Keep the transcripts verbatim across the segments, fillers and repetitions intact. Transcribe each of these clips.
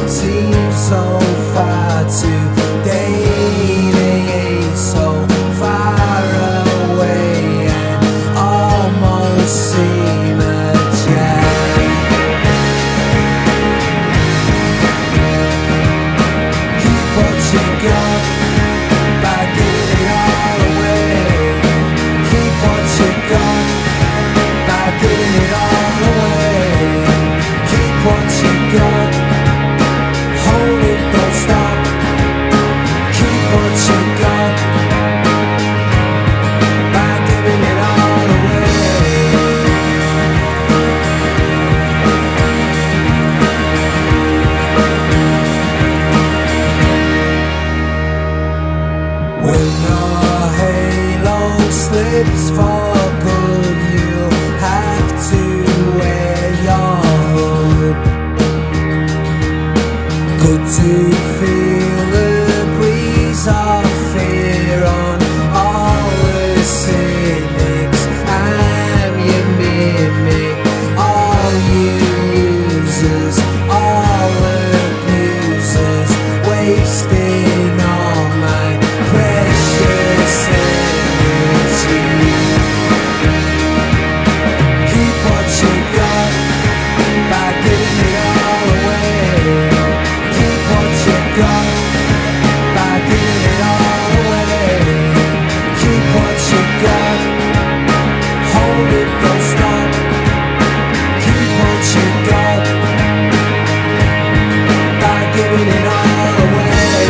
seems so far today. So far away and almost seem a jam. Keep what you got by giving it all away. Keep what you got by giving it all away. Keep what you got, hold it, don't stop. Keep what you got by giving it all away. When your halo slips for good, you'll have to wear your hood. Good to feel the breeze of fear on all the cynics and you mimic all you losers, all abusers, wasting all my precious energy. Keep what you got by giving it all away. Keep what you got by giving it all away. Keep what you got, hold it, don't stop. Keep what you got by giving it all away.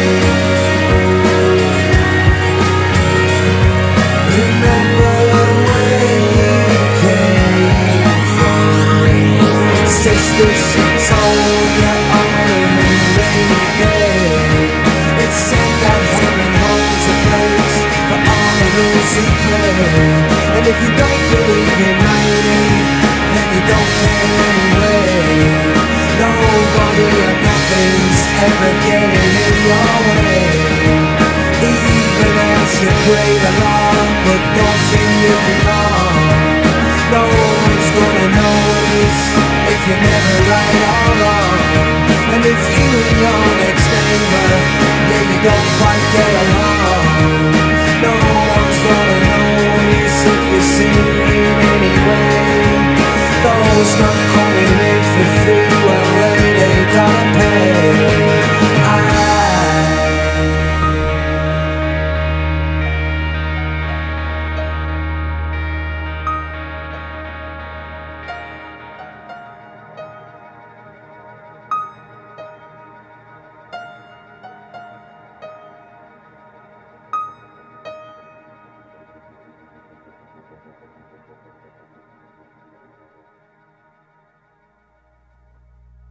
Remember where you came from, sisters who told you on a rainy day. It said that heaven holds a place for all of those who play. And if you don't believe in rain, then you don't care anyway. Nobody or nothing's ever getting in your way. Even as you pray along, but don't think you belong. No one's gonna notice if you're never right or wrong. And if you and your next neighbor, yeah, you don't quite get along, no one's gonna notice if you sing in any way. Those not coming in for free